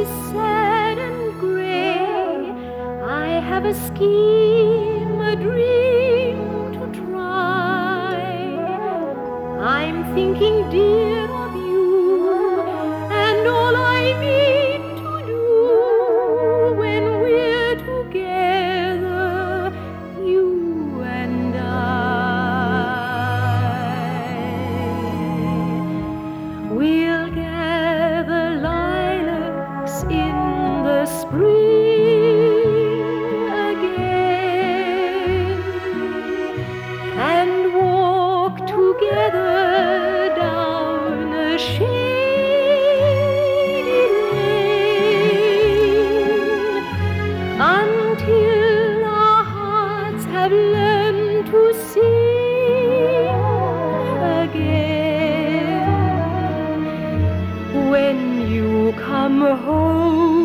is sad and gray, I have a scheme, a dream to try. I'm thinking, dear, of you and all I mean to do when we're together, you and I. We'll gather lilacs in the spring again and walk together down a shady lane until our hearts have learned to sing again. When you come home